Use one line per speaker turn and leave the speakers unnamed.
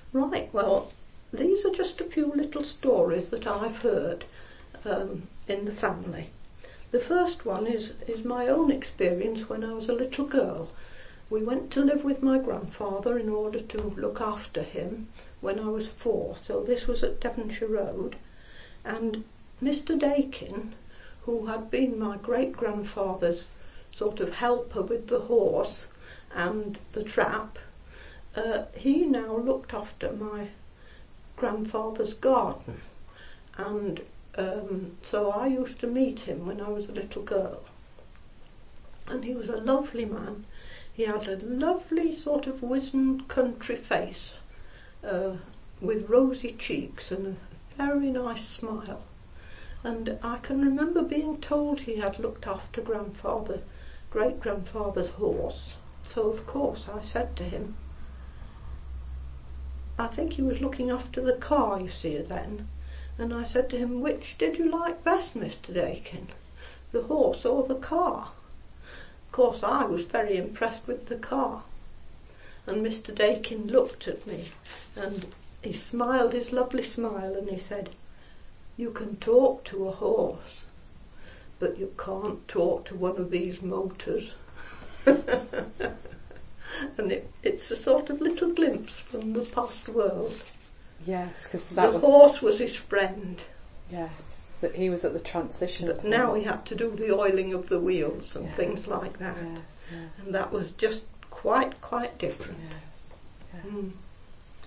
Right, well, these are just a few little stories that I've heard in the family. The first one is my own experience when I was a little girl. We went to live with my grandfather in order to look after him when I was 4, so this was at Devonshire Road. And Mr. Dakin, who had been my great-grandfather's sort of helper with the horse and the trap, he now looked after my grandfather's garden, and so I used to meet him when I was a little girl. And he was a lovely man. He had a lovely sort of wizened country face with rosy cheeks and a very nice smile. And I can remember being told he had looked after great-grandfather's horse. So of course I said to him, I think he was looking after the car, you see, then. And I said to him, which did you like best, Mr. Dakin, the horse or the car? Of course, I was very impressed with the car. And Mr. Dakin looked at me and he smiled his lovely smile and he said, you can talk to a horse, but you can't talk to one of these motors. And it's a sort of little glimpse from the past world.
Yes, because
the horse was his friend.
Yes, that he was at the transition.
But now he had to do the oiling of the wheels and things like that.
Yeah.
And that was just quite different.
Yes. Yeah.
Mm.